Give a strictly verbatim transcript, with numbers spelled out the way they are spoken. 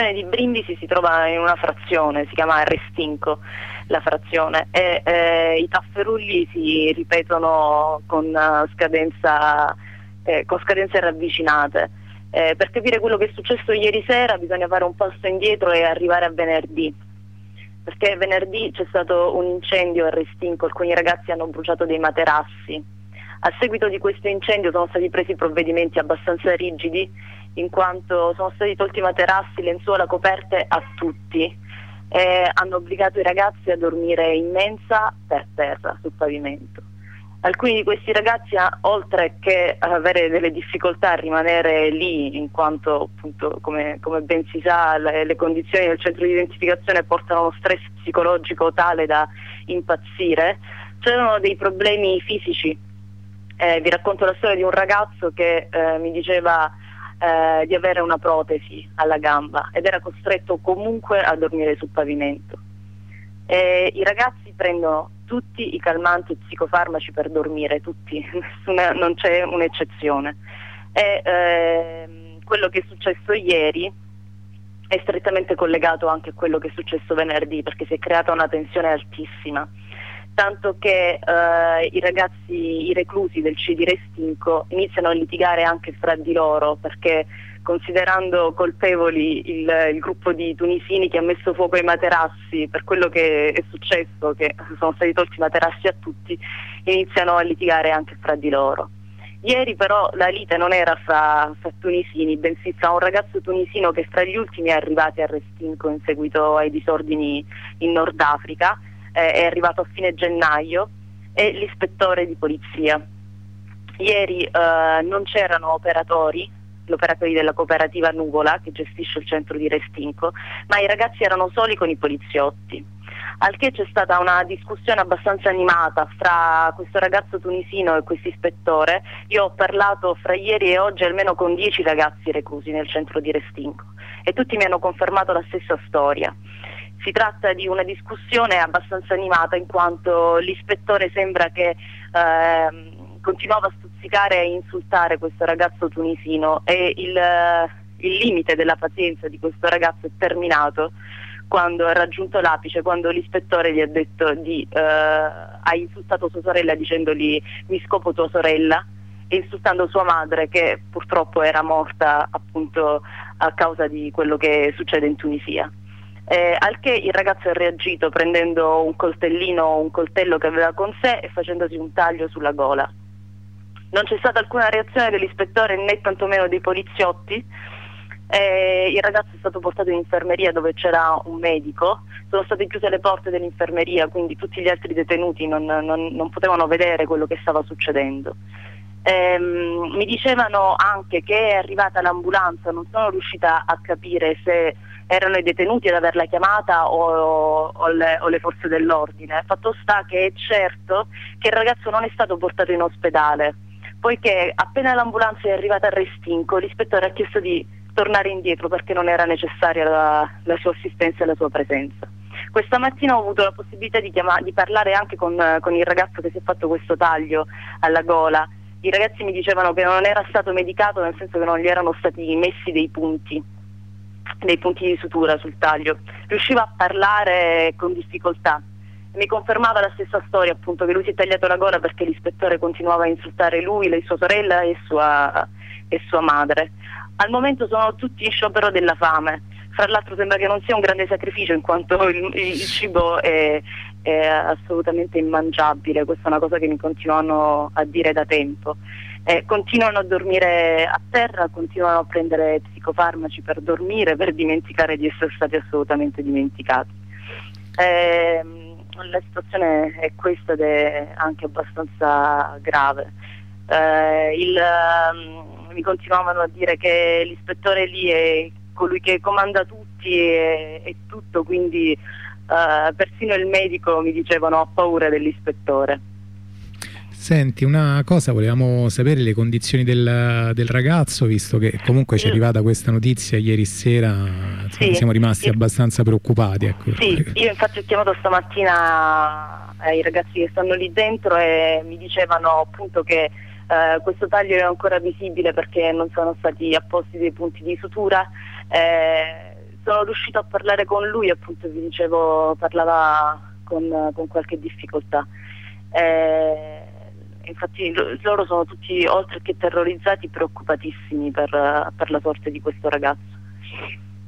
di Brindisi si trova in una frazione, si chiama Restinco la frazione, e eh, i tafferugli si ripetono con uh, scadenza eh, con scadenze ravvicinate. Eh, per capire quello che è successo ieri sera bisogna fare un passo indietro e arrivare a venerdì, perché venerdì c'è stato un incendio a Restinco, alcuni ragazzi hanno bruciato dei materassi. A seguito di questo incendio sono stati presi provvedimenti abbastanza rigidi, in quanto sono stati tolti materassi, lenzuola, coperte a tutti e hanno obbligato i ragazzi a dormire in mensa per terra, sul pavimento. Alcuni di questi ragazzi, oltre che avere delle difficoltà a rimanere lì, in quanto appunto come, come ben si sa le, le condizioni del centro di identificazione portano uno stress psicologico tale da impazzire, c'erano dei problemi fisici. Eh, vi racconto la storia di un ragazzo che eh, mi diceva eh, di avere una protesi alla gamba ed era costretto comunque a dormire sul pavimento. Eh, I ragazzi prendono tutti i calmanti e psicofarmaci per dormire, tutti, nessuna, non c'è un'eccezione. E eh, quello che è successo ieri è strettamente collegato anche a quello che è successo venerdì, perché si è creata una tensione altissima. Tanto che eh, i ragazzi, i reclusi del C di Restinco iniziano a litigare anche fra di loro, perché considerando colpevoli il, il gruppo di tunisini che ha messo fuoco ai materassi per quello che è successo, che sono stati tolti i materassi a tutti, iniziano a litigare anche fra di loro. Ieri però la lite non era fra, fra tunisini, bensì fra un ragazzo tunisino che è fra gli ultimi arrivati a Restinco in seguito ai disordini in Nord Africa, eh, è arrivato a fine gennaio, e l'ispettore di polizia. Ieri eh, non c'erano operatori, gli operatori della cooperativa Nuvola che gestisce il centro di Restinco, ma i ragazzi erano soli con i poliziotti, al che c'è stata una discussione abbastanza animata fra questo ragazzo tunisino e questo ispettore. Io ho parlato fra ieri e oggi almeno con dieci ragazzi reclusi nel centro di Restinco e tutti mi hanno confermato la stessa storia. Si tratta di una discussione abbastanza animata, in quanto l'ispettore sembra che eh, continuava a stuzzicare e insultare questo ragazzo tunisino, e il, il limite della pazienza di questo ragazzo è terminato quando ha raggiunto l'apice, quando l'ispettore gli ha detto di eh, ha insultato sua sorella dicendogli mi scopo tua sorella, e insultando sua madre che purtroppo era morta appunto a causa di quello che succede in Tunisia. Eh, al che il ragazzo ha reagito prendendo un coltellino, un coltello che aveva con sé, e facendosi un taglio sulla gola. Non c'è stata alcuna reazione dell'ispettore né tantomeno dei poliziotti. Eh, il ragazzo è stato portato in infermeria dove c'era un medico, sono state chiuse le porte dell'infermeria, quindi tutti gli altri detenuti non, non, non potevano vedere quello che stava succedendo. Eh, mi dicevano anche che è arrivata l'ambulanza, non sono riuscita a capire se erano i detenuti ad averla chiamata o, o, le, o le forze dell'ordine. Fatto sta che è certo che il ragazzo non è stato portato in ospedale, poiché appena l'ambulanza è arrivata a Restinco l'ispettore ha chiesto di tornare indietro perché non era necessaria la, la sua assistenza e la sua presenza. Questa mattina ho avuto la possibilità di, chiamare, di parlare anche con, con il ragazzo che si è fatto questo taglio alla gola. I ragazzi mi dicevano che non era stato medicato, nel senso che non gli erano stati messi dei punti, dei punti di sutura sul taglio. Riusciva a parlare con difficoltà. Mi confermava la stessa storia, appunto, che lui si è tagliato la gola perché l'ispettore continuava a insultare lui, la sua sorella e sua, e sua madre. Al momento sono tutti in sciopero della fame. Fra l'altro sembra che non sia un grande sacrificio, in quanto il, il cibo è, è assolutamente immangiabile. Questa è una cosa che mi continuano a dire da tempo. Eh, continuano a dormire a terra, continuano a prendere psicofarmaci per dormire, per dimenticare di essere stati assolutamente dimenticati. Eh, la situazione è questa ed è anche abbastanza grave. Eh, il, um, mi continuavano a dire che l'ispettore lì è colui che comanda tutti e, e tutto, quindi uh, persino il medico, mi dicevano, ha paura dell'ispettore. Senti, una cosa, volevamo sapere le condizioni del, del ragazzo, visto che comunque ci è arrivata questa notizia ieri sera, insomma, sì, siamo rimasti io, abbastanza preoccupati. Ecco. Sì, io infatti ho chiamato stamattina eh, i ragazzi che stanno lì dentro e mi dicevano appunto che eh, questo taglio è ancora visibile perché non sono stati apposti dei punti di sutura. Eh, sono riuscito a parlare con lui, appunto vi dicevo, parlava con, con qualche difficoltà. Eh, infatti loro sono tutti, oltre che terrorizzati, preoccupatissimi per, per la sorte di questo ragazzo.